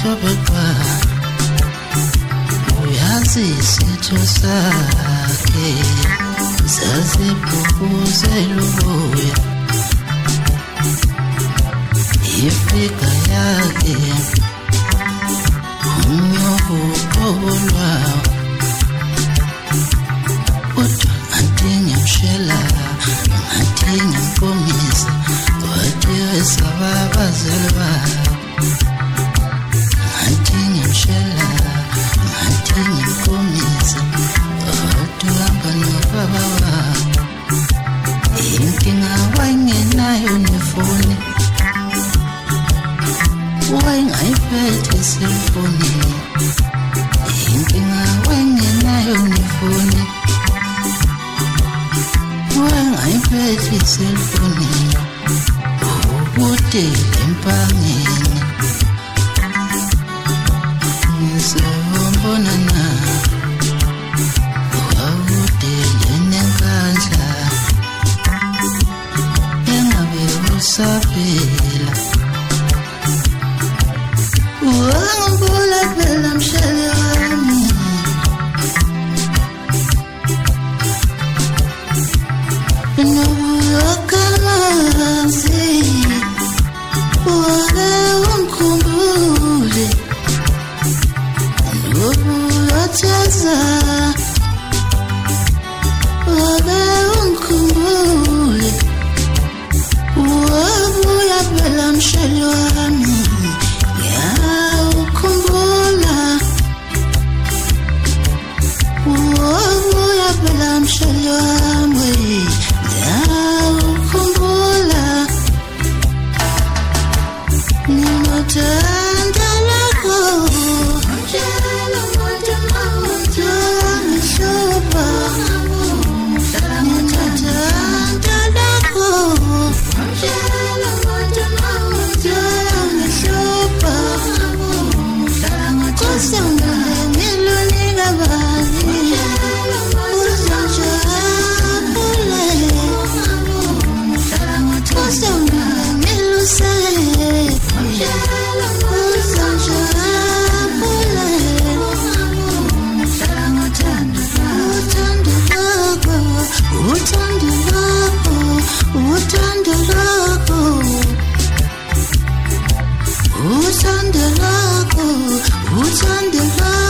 tobekwa uyazi isitho sakhe zazibhukuzelubuya ifika yakhe umnyobo obolwayo kodwa antingiyamshela antingiyamkomisa kodwa sababazali bayo antingiyamshela antingiyamkomisa kodwa nobaba wabo inkinga wangenayo nefoni wayengayiphethe iselfoni inkinga wangenayo nefoni wayengayiphethe iselfoni ukude empangeni ngizombona na ukude lenenkandla engabe usaphela wangibula phela mshele wami nobuyokamazi wake ungikhumbule nobuyothaza wake ungikhumbule wabuya phela mshele wami ukhumbula wabuya phela mshele wami ngiyakukhumbula nginothanda lakho mshele umutima ngihlupha nginothanda lakho mshele umutima ngihlupha kusanga ngilunika bani uzanjabule kusanga ngilusele uzanjabule uthando lwakho uthando lwakho uthando lwakho uthando lwakho